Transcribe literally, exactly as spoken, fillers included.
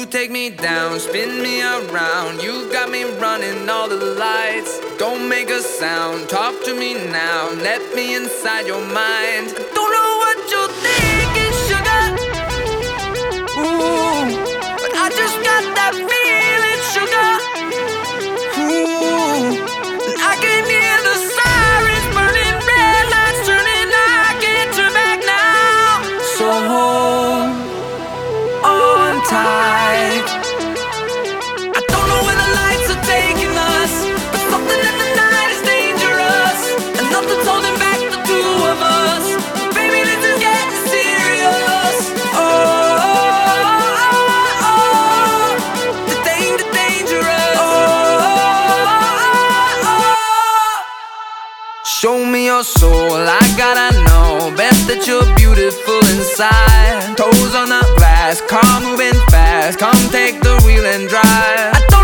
take me down, spin me around. You got me running all the lights. Don't make a sound, talk to me now. Let me inside your mind. I don't know what you're thinking, sugar. Ooh, but I just got that feeling, sugar. Ooh, and I can hear the sirens burning, red lights turning. I can't turn back now. So hold on tight. I don't know where the lights are taking us, but something in the night is dangerous, and nothing's holding back the two of us. Baby, this is getting serious. Oh, oh, oh, oh. The danger, dangerous. Oh, oh, oh. Show me your soul, I gotta know. Best that you're beautiful inside. Toes on the glass, car moving fast. Come take the wheel and drive. I